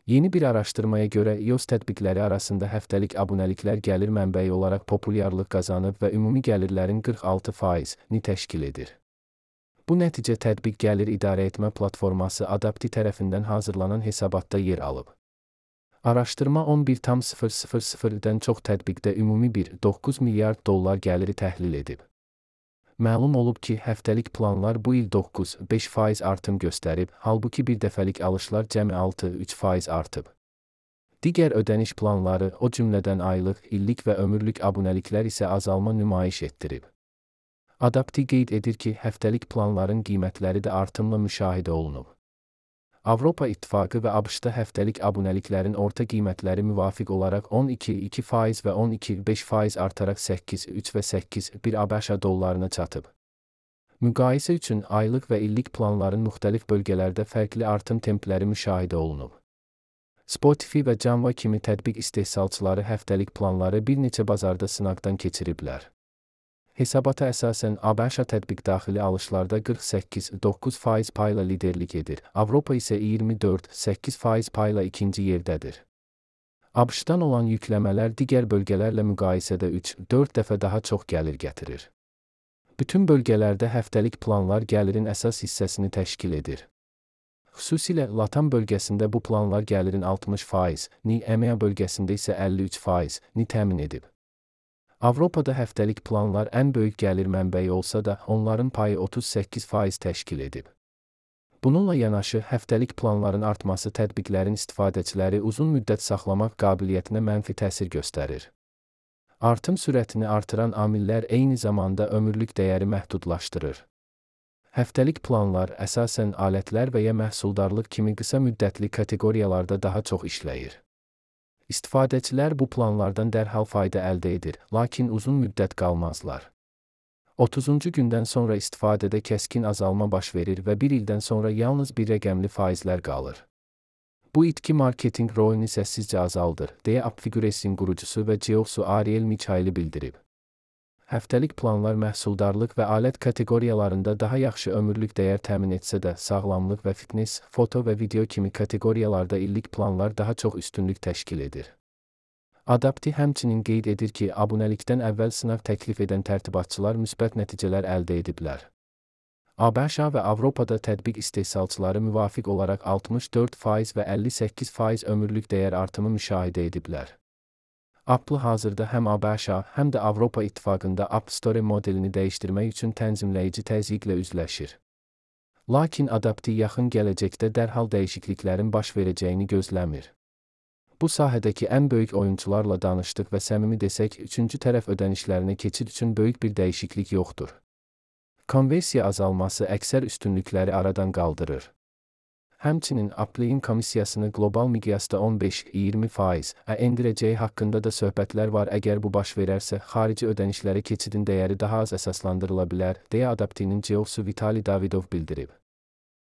Yeni bir araştırmaya göre iOS tətbiqləri arasında həftəlik abunəliklər gəlir mənbəyi olaraq populyarlıq qazanıb və ümumi gəlirlərin 46%-ni təşkil edir. Bu nəticə tətbiq gəlir idarəetmə platforması Adapti tərəfindən hazırlanan hesabatda yer alıb. Araşdırma 11,000-dən çox tətbiqdə ümumi 1,9 milyard dollar gəliri təhlil edib. Məlum olub ki, həftəlik planlar bu il 9,5% artım göstərib, halbuki bir dəfəlik alışlar cəmi 6,3% artıb. Digər ödəniş planları, o cümlədən aylıq, illik və ömürlük abunəliklər isə azalma nümayiş etdirib. Adapti qeyd edir ki, həftəlik planların qiymətləri də artımla müşahidə olunub. Avropa İttifaqı və ABŞ-da həftəlik abunəliklərin orta qiymətləri müvafiq olaraq 12,2% və 12,5% artaraq 8,3 və 8,1 ABŞ dollarına çatıb. Müqayisə üçün aylıq və illik planların müxtəlif bölgələrdə fərqli artım templəri müşahidə olunub. Spotify və Canva kimi tətbiq istehsalçıları həftəlik planları bir neçə bazarda sınaqdan keçiriblər. Hesabata əsasən ABŞ tətbiq daxili alışlarda 48,9% payla liderlik edir, Avropa isə 24,8% payla ikinci yerdədir. ABŞ-dan olan yükləmələr digər bölgələrlə müqayisədə 3-4 dəfə daha çox gəlir gətirir. Bütün bölgələrdə həftəlik planlar gəlirin əsas hissəsini təşkil edir. Xüsusilə Latam bölgəsində bu planlar gəlirin 60%-ni, EMEA bölgəsində isə 53%-ni təmin edib. Avropada həftəlik planlar ən böyük gəlir mənbəyi olsa da, onların payı 38% təşkil edib. Bununla yanaşı, həftəlik planların artması tətbiqlərin istifadəçiləri uzun müddət saxlamaq qabiliyyətinə mənfi təsir göstərir. Artım sürətini artıran amillər eyni zamanda ömürlük dəyəri məhdudlaşdırır. Həftəlik planlar əsasən alətlər və ya məhsuldarlıq kimi qısa müddətli kateqoriyalarda daha çox işləyir. İstifadəçilər bu planlardan dərhal fayda əldə edir, lakin uzun müddət qalmazlar. 30-cu gündən sonra istifadədə kəskin azalma baş verir və bir ildən sonra yalnız bir rəqəmli faizlər qalır. Bu itki marketinq rolunu səssizcə azaldır, deyə Upfigures'in qurucusu və CEO-su Ariel Michaeli bildirib. Həftəlik planlar məhsuldarlıq və alət kateqoriyalarında daha yaxşı ömürlük dəyər təmin etsə də, sağlamlıq və fitness, foto və video kimi kateqoriyalarda illik planlar daha çox üstünlük təşkil edir. Adapti həmçinin qeyd edir ki, abunəlikdən əvvəl sınaq təklif edən tərtibatçılar müsbət nəticələr əldə ediblər. ABŞ və Avropada tətbiq istehsalçıları müvafiq olaraq 64% və 58% ömürlük dəyər artımı müşahidə ediblər. Apple hazırda həm ABŞ, həm də Avropa İttifaqında App Store modelini dəyişdirmək üçün tənzimləyici təzyiqlə üzləşir. Lakin Adapti yaxın gələcəkdə dərhal dəyişikliklərin baş verəcəyini gözləmir. Bu sahədəki ən böyük oyunçularla danışdıq və səmimi desək, üçüncü tərəf ödənişlərinə keçid üçün böyük bir dəyişiklik yoxdur. Konversiya azalması əksər üstünlükləri aradan qaldırır. Həmçinin Apple'in komissiyasını qlobal miqyasda 15-20%-ə endirəcəyi haqqında da söhbətlər var. Əgər bu baş verərsə, xarici ödənişlərə keçidin dəyəri daha az əsaslandırıla bilər, deyə Adaptinin CEO-su Vitali Davidov bildirib.